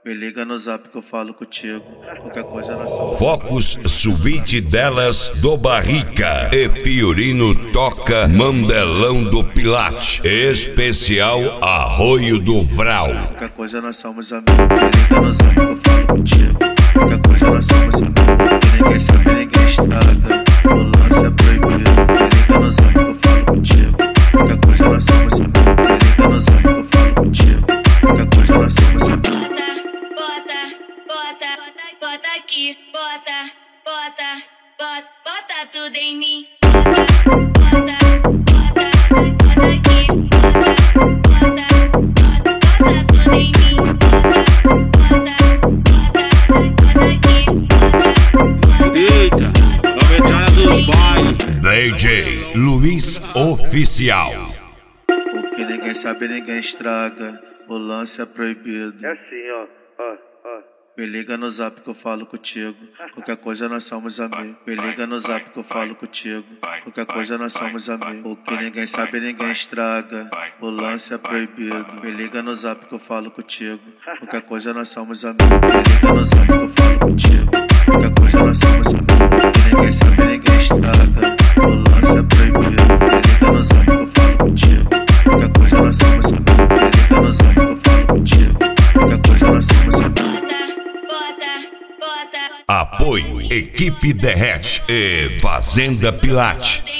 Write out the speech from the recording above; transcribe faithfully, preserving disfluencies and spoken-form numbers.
Me liga no zap que eu falo contigo. Qualquer coisa na sua. Focus Suíte delas do Barrica e Fiorino toca Mandelão do Pilate. Especial Arroio do Vral. Qualquer coisa nós somos amigos. Me liga no zap que eu falo contigo. Qualquer coisa nós somos amigos. Que ninguém sabe, ninguém estraga. O lance é proibido. Me liga no zap que eu falo contigo. Qualquer coisa nós somos amigos. Me liga no zap que eu falo contigo. Qualquer coisa nós somos amigos. Bota, bota aqui, bota, bota, bota, bota tudo em mim. Bota, bota, bota, bota aqui, bota, bota, bota, bota tudo em mim. Bota, bota, bota aqui, bota. Eita, nova entrada dos bailes. D J Luiz Oficial. O que ninguém sabe, ninguém estraga. O lance é proibido. É assim, ó, ó, ó. Me liga no zap que eu falo contigo. Qualquer coisa nós somos amigos. Me liga no zap que eu falo contigo. Qualquer coisa nós somos amigos. O que ninguém sabe, ninguém estraga. O lance é proibido. Me liga no zap que eu falo contigo. Qualquer coisa nós somos amigos. Me liga no zap que eu falo contigo. Qualquer coisa nós somos amigos. O que ninguém sabe, ninguém estraga. O lance é proibido. Me liga no zap que eu falo contigo. Qualquer coisa nós somos amigos. Me liga no zap que eu falo contigo. Qualquer coisa nós somos amigos. Apoio Equipe Derrete e Fazenda Pilate.